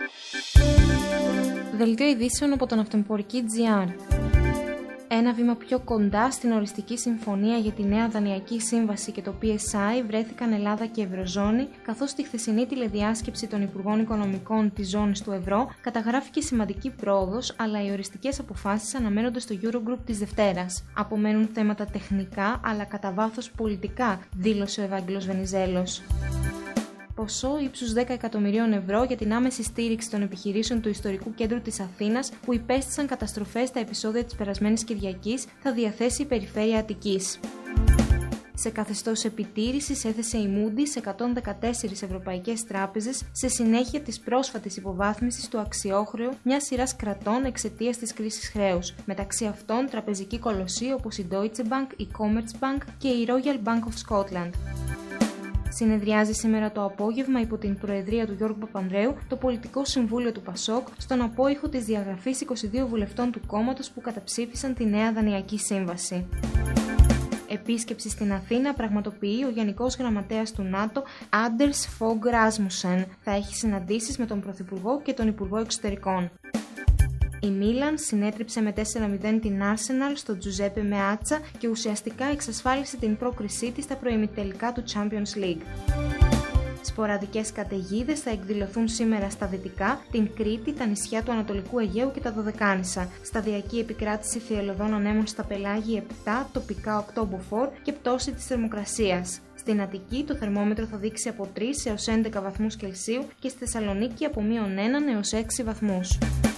Δελτίο ειδήσεων από τον Αυτοεμπορική.gr. Ένα βήμα πιο κοντά στην οριστική συμφωνία για τη νέα δανειακή σύμβαση και το PSI βρέθηκαν Ελλάδα και Ευρωζώνη, καθώς στη χθεσινή τηλεδιάσκεψη των Υπουργών Οικονομικών της ζώνης του ευρώ καταγράφηκε σημαντική πρόοδος, αλλά οι οριστικές αποφάσεις αναμένονται στο Eurogroup της Δευτέρας. Απομένουν θέματα τεχνικά, αλλά κατά βάθος πολιτικά, δήλωσε ο Ευάγγελος Βενιζέλος. Ποσό ύψους 10 εκατομμυρίων ευρώ για την άμεση στήριξη των επιχειρήσεων του Ιστορικού Κέντρου της Αθήνας που υπέστησαν καταστροφές στα επεισόδια της περασμένης Κυριακής θα διαθέσει η Περιφέρεια Αττικής. Σε καθεστώς επιτήρησης έθεσε η Moody's σε 114 ευρωπαϊκές τράπεζες σε συνέχεια της πρόσφατης υποβάθμισης του αξιόχρεου μιας σειράς κρατών εξαιτίας της κρίσης χρέους. Μεταξύ αυτών τραπεζική κολοσσοί όπως η Deutsche Bank, η Commerzbank και η Royal Bank of Scotland. Συνεδριάζει σήμερα το απόγευμα υπό την προεδρία του Γιώργου Παπανδρέου το Πολιτικό Συμβούλιο του ΠΑΣΟΚ στον απόϊχο της διαγραφής 22 βουλευτών του κόμματος που καταψήφισαν τη νέα δανειακή σύμβαση. Επίσκεψη στην Αθήνα πραγματοποιεί ο Γενικός Γραμματέας του ΝΑΤΟ Anders Fogh Rasmussen. Θα έχει συναντήσεις με τον Πρωθυπουργό και τον Υπουργό Εξωτερικών. Η Μίλαν συνέτριψε με 4-0 την Arsenal στο Τζουζέπε Μεάτσα και ουσιαστικά εξασφάλισε την πρόκρισή της στα προημιτελικά του Champions League. Σποραδικές καταιγίδες θα εκδηλωθούν σήμερα στα δυτικά, την Κρήτη, τα νησιά του Ανατολικού Αιγαίου και τα Δωδεκάνησα. Σταδιακή επικράτηση θυελλωδών ανέμων στα πελάγια 7, τοπικά 8 μποφόρ και πτώση της θερμοκρασίας. Στην Αττική το θερμόμετρο θα δείξει από 3 έως 11 βαθμούς Κελσίου και στη Θεσσαλονίκη από -1 έως 6 βαθμούς.